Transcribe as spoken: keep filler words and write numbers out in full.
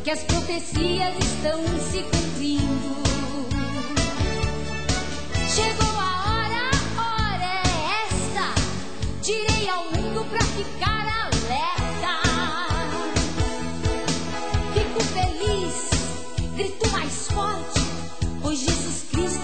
que as profecias estão se cumprindo. Chegou a hora, a hora é esta. Tirei ao mundo pra ficar alerta. Fico feliz, grito mais forte, pois Jesus